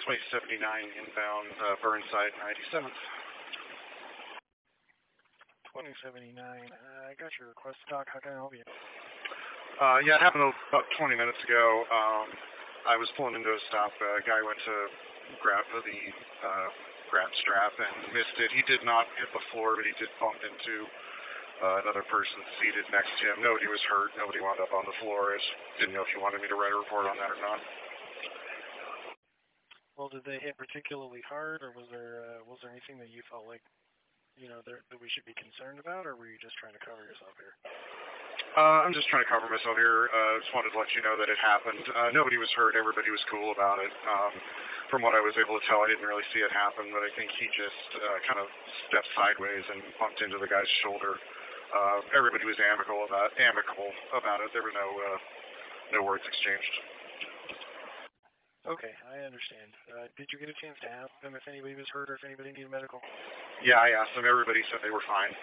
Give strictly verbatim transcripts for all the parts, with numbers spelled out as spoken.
twenty seventy-nine inbound, uh, Burnside, ninety-seventh. twenty seventy-nine. Uh, I got your request, Doc. How can I help you? Uh, yeah, it happened about twenty minutes ago. Um, I was pulling into a stop. A guy went to grab the uh, grab strap and missed it. He did not hit the floor, but he did bump into uh, another person seated next to him. Nobody was hurt. Nobody wound up on the floor. I just didn't know if you wanted me to write a report on that or not. Well, did they hit particularly hard, or was there uh, was there anything that you felt like, you know, there, that we should be concerned about, or were you just trying to cover yourself here? Uh, I'm just trying to cover myself here. Uh, just wanted to let you know that it happened. Uh, nobody was hurt. Everybody was cool about it. Um, from what I was able to tell, I didn't really see it happen, but I think he just uh, kind of stepped sideways and bumped into the guy's shoulder. Uh, everybody was amicable about amicable about it. There were no uh, no words exchanged. Okay, I understand. Uh, did you get a chance to ask them if anybody was hurt or if anybody needed medical? Yeah, I asked them. Everybody said they were fine.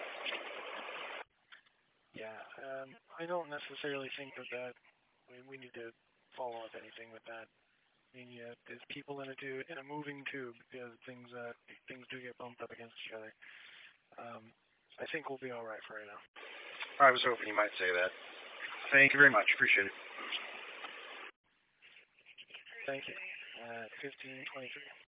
Yeah, um, I don't necessarily think that that we, we need to follow up anything with that. I mean, yeah, there's people in a tube, in a moving tube, because things uh, things do get bumped up against each other. Um, I think we'll be all right for right now. I was hoping you might say that. Thank you very much. Appreciate it. Thank you. Uh, fifteen twenty-three.